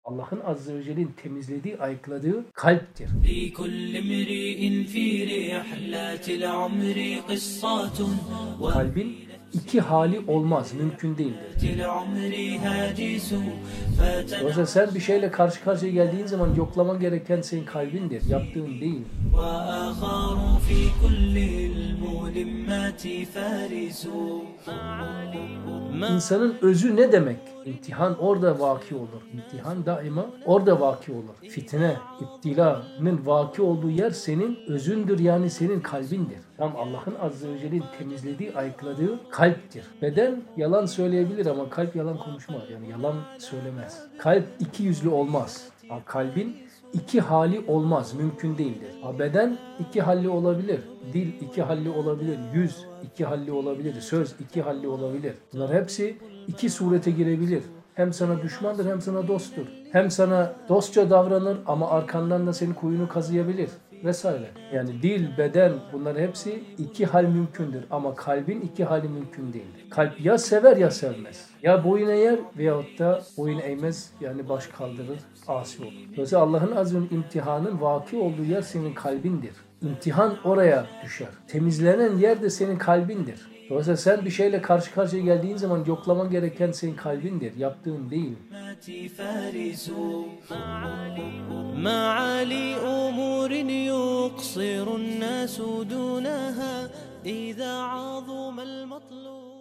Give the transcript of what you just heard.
Allah'ın Azze ve Celle'nin temizlediği, ayıkladığı kalptir. Kalbin iki hali olmaz, mümkün değildir. Oysa sen bir şeyle karşı karşıya geldiğin zaman yoklaman gereken senin kalbindir, yaptığın değil. İnsanın özü ne demek? İmtihan orada vaki olur. İmtihan daima orada vaki olur. Fitne, iptilanın vaki olduğu yer senin özündür, yani senin kalbindir. Tam Allah'ın Azze ve Celle'nin temizlediği, ayıkladığı kalptir. Beden yalan söyleyebilir ama kalp yalan konuşmaz. Yani yalan söylemez. Kalp iki yüzlü olmaz. Kalbin iki hali olmaz, mümkün değildir. Beden iki halli olabilir, dil iki halli olabilir, yüz iki halli olabilir, söz iki halli olabilir. Bunlar hepsi iki surete girebilir. Hem sana düşmandır hem sana dosttur. Hem sana dostça davranır ama arkandan da senin kuyunu kazıyabilir vesaire. Yani dil, beden, bunlar hepsi iki hal mümkündür ama kalbin iki hali mümkün değildir. Kalp ya sever ya sevmez. Ya boyun eğer veyahut da boyun eğmez, yani baş kaldırır, asi olur. Dolayısıyla Allah'ın azmin imtihanın vaki olduğu yer senin kalbindir. İmtihan oraya düşer. Temizlenen yer de senin kalbindir. Dolayısıyla sen bir şeyle karşı karşıya geldiğin zaman yoklaman gereken senin kalbindir, yaptığın değil. معالي أمور يقصر الناس دونها إذا عظم المطلوب